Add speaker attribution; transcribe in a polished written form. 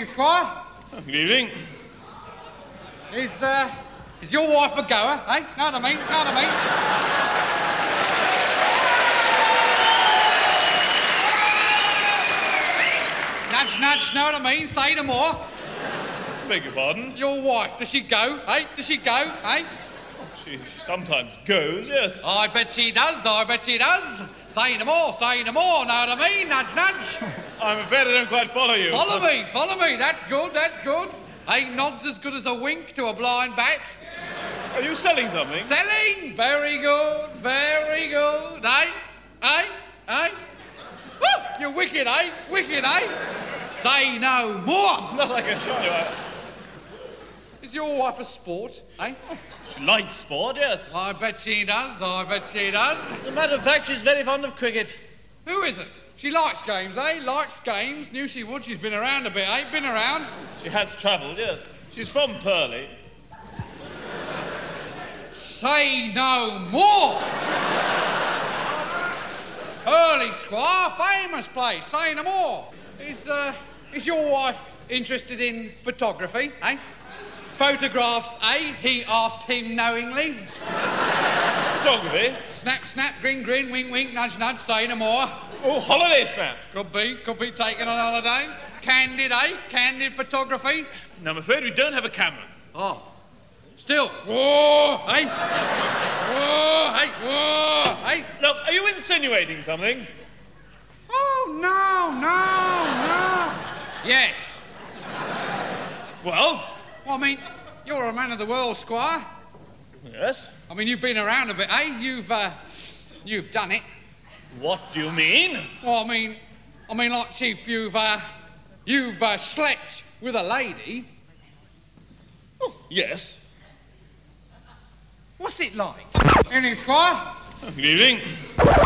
Speaker 1: Evening, Squire.
Speaker 2: Good evening.
Speaker 1: Is your wife a goer, eh? Know what I mean? Know what I mean? Nudge, nudge, know what I mean? Say no more.
Speaker 2: Beg your pardon?
Speaker 1: Your wife, does she go, eh? Does she go, eh?
Speaker 2: She sometimes goes, yes.
Speaker 1: I bet she does, I bet she does. Say no more, know what I mean? Nudge, nudge.
Speaker 2: I'm afraid I don't quite follow you.
Speaker 1: Follow me, that's good. Ain't nods as good as a wink to a blind bat.
Speaker 2: Are you selling something?
Speaker 1: Selling? Very good. Eh? Woo! You're wicked, eh? Say no more.
Speaker 2: Not like I can tell you.
Speaker 1: Is your wife a sport, eh?
Speaker 2: She likes sport, yes.
Speaker 1: I bet she does.
Speaker 3: As a matter of fact, she's very fond of cricket.
Speaker 1: Who is it? She likes games, eh? Likes games. Knew she would. She's been around a bit, eh? Been around.
Speaker 2: She has travelled, yes. She's from Purley.
Speaker 1: Say no more. Early Squire, famous place. Say no more. Is your wife interested in photography, eh? Photographs, eh? He asked him knowingly.
Speaker 2: Photography?
Speaker 1: Snap, snap, grin, grin, wink, wink, nudge, nudge, say no more.
Speaker 2: Oh, holiday snaps.
Speaker 1: Could be taken on holiday. Candid, eh? Candid photography.
Speaker 2: No, I'm afraid we don't have a camera.
Speaker 1: Oh. Still. Whoa, eh? Whoa, hey, whoa, hey.
Speaker 2: Look, are you insinuating something?
Speaker 1: Oh, no. Yes.
Speaker 2: Well?
Speaker 1: I mean, you're a man of the world, Squire.
Speaker 2: Yes.
Speaker 1: I mean, you've been around a bit, eh? You've done it.
Speaker 2: What do you mean?
Speaker 1: Well, I mean, like, Chief, you've slept with a lady.
Speaker 2: Oh, yes.
Speaker 1: What's it like? Evening, Squire.
Speaker 2: Good evening.